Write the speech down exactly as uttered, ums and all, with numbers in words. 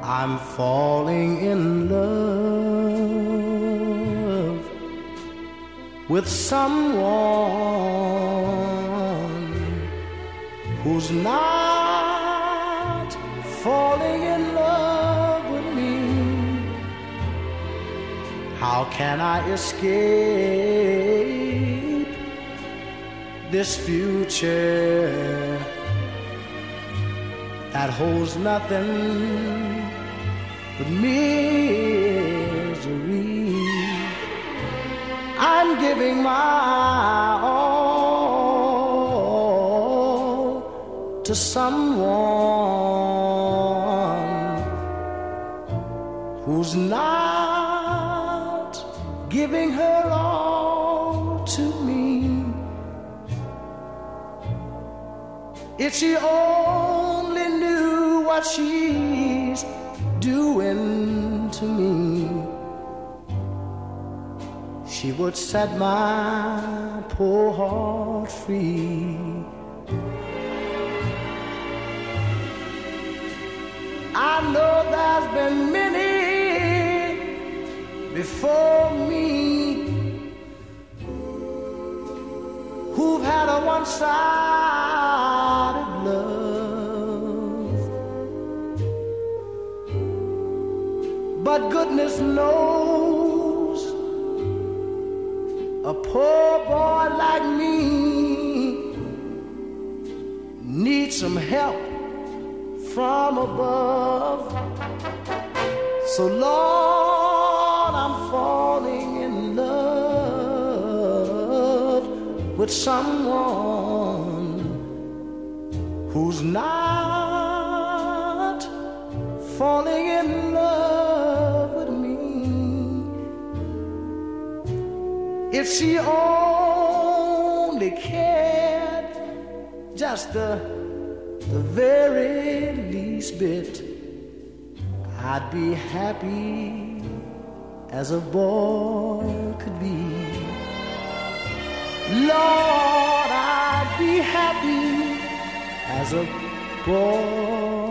I'm falling in love with someone who's not falling in love with me. How can I escape this future that holds nothing but misery? I'm giving my all to someone who's not giving her all to me. If she only knew what she's doing to me, she would set my poor heart free. I know there's been many before me who've had a one-sided love, but goodness knows a poor boy like me needs some help from above. So Lord, I'm falling in love with someone who's not falling in love with me. If she only cared just the, the very least bit, I'd be happy as a boy could be. Lord, I'd be happy as a boy